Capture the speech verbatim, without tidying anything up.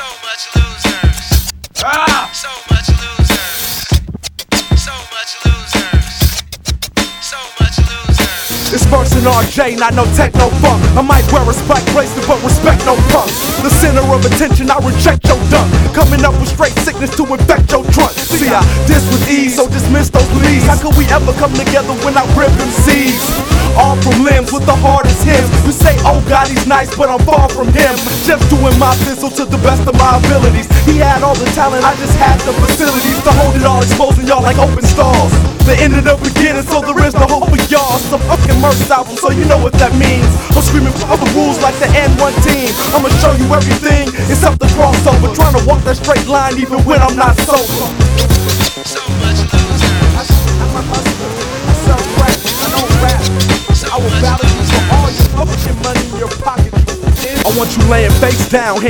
So much losers. Ah! So much losers. So much losers. So much losers. It's Verse and R J, not no techno funk. I might wear a spike bracelet, but respect no punk. The center of attention, I reject your dunk. Coming up with straight sickness to infect your trunk. See, I diss with ease, so dismiss those leads. How could we ever come together when I rip M Cs? All from limbs with the hardest hymns. You say, oh God, he's nice, but I'm far from him. Just doing my thistle to the best of my abilities. He had all the talent, I just had the facilities to hold it all, exposing y'all like open stalls. The end of the beginning, so there is no hope for y'all. Some fucking Merce album, so you know what that means. I'm screaming for other rules like the N one team. I'ma show you everything, except the crossover. Trying to walk that straight line even when I'm not sober. So much losers. I'm a hustler, I sell crack, I don't rap. I will battle you for all your fucking money in your pocket. I want you laying face down.